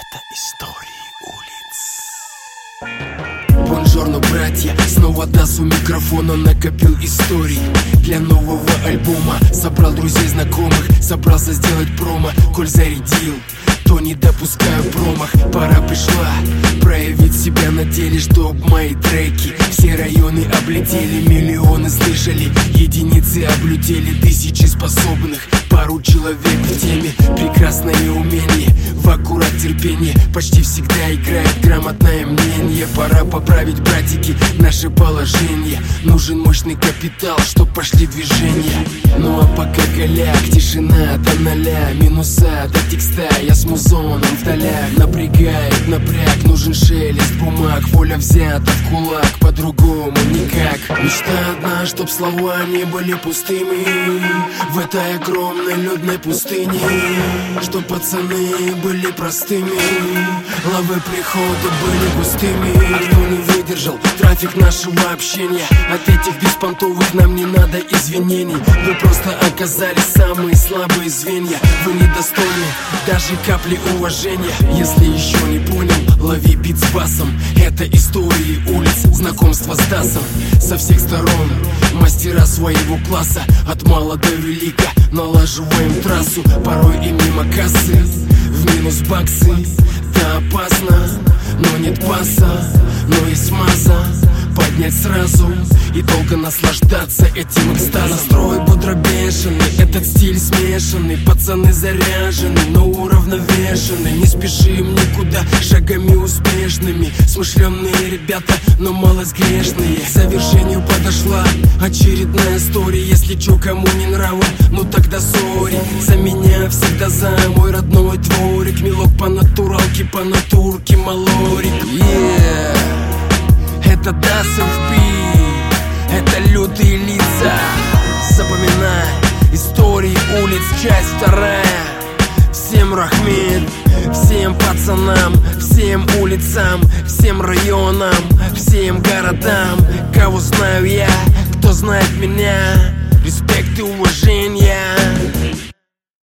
Это истории улиц. Бонжорно, братья, снова Дас у микрофона. Накопил историй для нового альбома. Собрал друзей, знакомых, собрался сделать промо. Коль зарядил, то не допускаю промах. Пора пришла проявить себя на деле, чтоб мои треки все районы облетели. Миллионы слышали, единицы облютели. Тысячи способных, пару человек в теме. Прекрасное умение, в аккурат терпение. Почти всегда играет грамотное мнение. Пора поправить, братики, наше положение. Нужен мощный капитал, чтоб пошли движения. Ну а пока голяк, тишина до ноля. Минуса до текста, я с музоном в долях. Напрягает напряг, нужен шелест бумаг. Воля взята в кулак, по-другому никак. Мечта одна, чтоб слова не были пустыми в этой огромной людной пустыне. Чтоб пацаны были простыми, лавы прихода были густыми. А кто не выдержал трафик нашего общения, от этих беспонтовых нам не надо извинений. Вы просто оказались самые слабые звенья. Вы недостойны даже капли уважения. Если еще не понял, лови бит с басом. Это истории улиц, знакомство с Дасом. Со всех сторон мастера своего класса, от мала до велика налаживаем трассу. Порой и мимо кассы, в минус баксы. Да опасно, но нет паса, но есть масса. Поднять сразу и долго наслаждаться этим экстазом. Настрой бодро бешеный, этот стиль смешанный. Пацаны заряжены, но уравновешены. Не спешим никуда, шагами успешными. Смышленные ребята, но малость грешные. К завершению подошла очередная история. Если чё кому не нрава, ну тогда сори. За меня всегда за мой родной дворик. Милок по натуралке, по натурке малорик. Это Дасов бит, это лютые лица. Запоминай, истории улиц, часть вторая. Всем рахмет, всем пацанам, всем улицам, всем районам, всем городам. Кого знаю я, кто знает меня, респект и уважение.